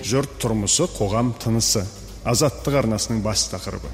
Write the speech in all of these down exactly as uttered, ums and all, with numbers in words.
Жұрт тұрмысы, қоғам тынысы. Азаттық арнасының бас тақырыбы.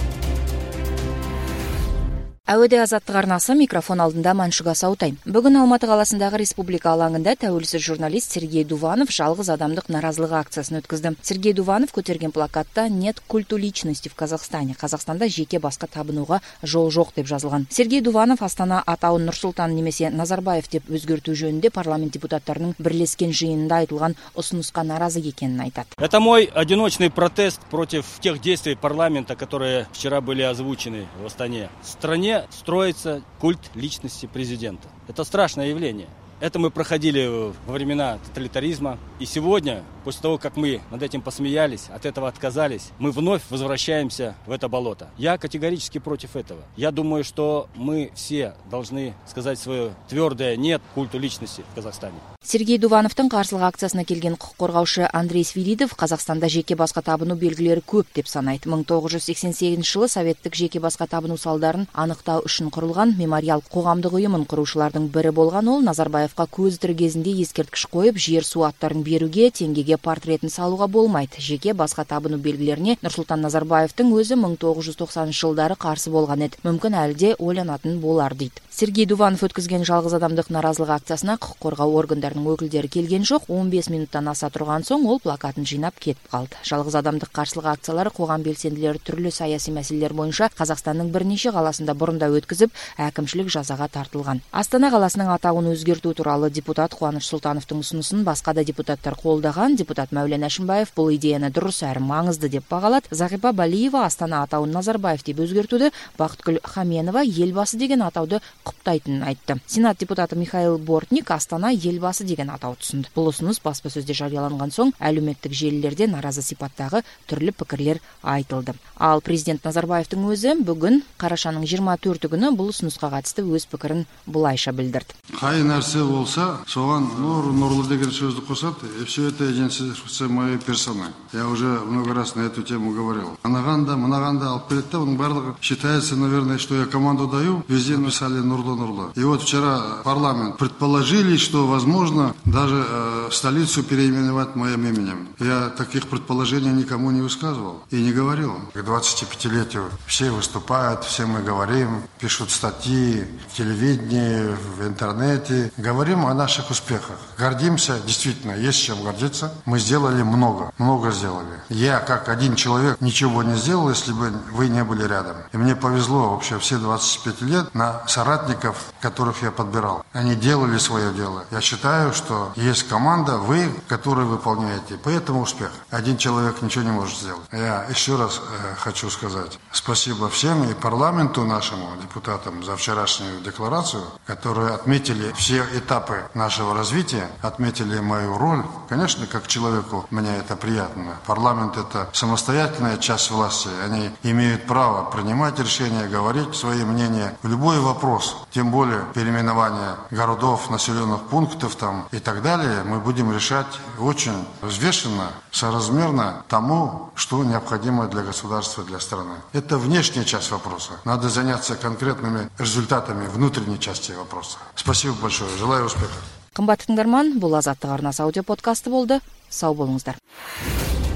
Әуеде Азаттық арнасы, микрофон алдында Маншуга Саутай. Бүгін Алматы қаласындағы республика алаңында тәуелсіз журналист Сергей Дуванов жалғыз адамдық наразылық акциясын өткізді. Сергей Дуванов көтерген плакатта «Нет культу личности в Казахстане». Қазақстанда жеке басқа табынуға жол жоқ деп жазылған. Сергей Дуванов Астана атауын Нұрсұлтан немесе Назарбаев деп өзгерту жөнінде парламент депутаттарының бірлескен жиынында айтылған ұсынысқа наразы екенін айтады. Это мой одиночный протест против тех действий парламента, которые вчера были озвучены в Астане. В стране строится культ личности президента. Это страшное явление. Это мы проходили во времена тоталитаризма. И сегодня, после того, как мы над этим посмеялись, от этого отказались, мы вновь возвращаемся в это болото. Я категорически против этого. Я думаю, что мы все должны сказать свое твердое «нет» культу личности в Казахстане. Сергей Дувановтың қарсылық акциясына келген құқық қорғаушы Андрей Свиридов Қазақстанда жеке басқа табыну белгілері көп деп санайды. мың тоғыз жүз сексен сегізінші жылы советтік жеке басқа табыну салдарын анықтау үшін құрылған мемориал қоғамдық ұйымын құрушылардың бірі болған ол Назарбаевқа көзі тірі кезінде ескерткіш қойып, жер су аттарын беруге, теңгеге портретін салуға болмайды. Жеке басқа табыну белгілеріне Нұрсұлтан Назарбаевтың өзі мың тоғыз жүз тоқсаныншы жылдары қарсы болған еді. Мүмкін әлде ойланатын болар дейді. Сергей Дуванов өткізген жалғыз адамдық наразылық акциясына құқық қорғау органдарының өкілдері келген жоқ. он бес минуттан аса тұрған соң ол плакатын жинап кетіп қалды. Жалғыз адамдық қарсылық акциялары қоғам белсенділері түрлі саяси мәселелер бойынша Қазақстанның бірнеше қаласында бұрында өткізіп, әкімшілік жазаға тартылған. Астана қаласының атауын өзгерту туралы депутат Қуаныш Сұлтановтың ұсынысын басқа да депутаттар қолдаған. Депутат Мәулен Әшімбаев бұл идеяны дұрыс әрі маңызды деп бағалады. Зағипа Балиева Астана атауын Назарбаев деп өзгертуді, Бақытгүл Хаменова елбасы деген атауды құптайтынын айтты. Сенат депутаты Михаил Бортник Астана елбасы деген атау түсінді. Бұл ұсыныс баспасөзде жарияланған соң әлеуметтік желілерде наразы сипаттағы түрлі пікірлер айтылды. Ал президент Назарбаевтың өзі бүгін қарашаның жиырма төрті күні бұл ұсынысқа қатысты өз пікірін былайша білдірді. Қай нәрсе болса, соған нұр, нұрлы деген сөзді қосады, и все это идентификация моей персоны. Я уже много раз на эту тему говорил. Анағанда, мынағанда алып келеді, оның барлығы считается, наверное, что я команду даю, везде написали нұрлы-нұрлы. И вот вчера парламент предположили, что возможно даже э, столицу переименовать моим именем. Я таких предположений никому не высказывал и не говорил. К двадцатипятилетию все выступают, все мы говорим, пишут статьи в телевидении, в интернете. Говорим о наших успехах. Гордимся, действительно, есть чем гордиться. Мы сделали много, много сделали. Я, как один человек, ничего не сделал, если бы вы не были рядом. И мне повезло вообще все двадцать пять лет на соратников, которых я подбирал. Они делали свое дело. Я считаю, что есть команда, вы, которые выполняете. Поэтому успех. Один человек ничего не может сделать. Я еще раз э, хочу сказать спасибо всем и парламенту нашему, депутатам, за вчерашнюю декларацию, которые отметили все этапы нашего развития, отметили мою роль. Конечно, как человеку мне это приятно. Парламент — это самостоятельная часть власти. Они имеют право принимать решения, говорить свои мнения в любой вопрос. Тем более переименование городов, населенных пунктов там и так далее мы будем решать очень взвешенно, соразмерно тому, что необходимо для государства, для страны. Это внешняя часть вопроса. Надо заняться конкретными результатами внутренней части вопроса. Спасибо большое. Желаю успеха. Қымбатты тыңдарман, бұл Азаттық арнасы аудио подкасты болды. Сау болыңыздар.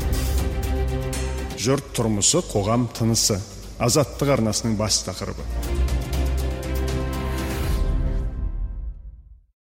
Жұрт тұрмысы, қоғам тынысы. Азаттық арнасының бас тақырыбы.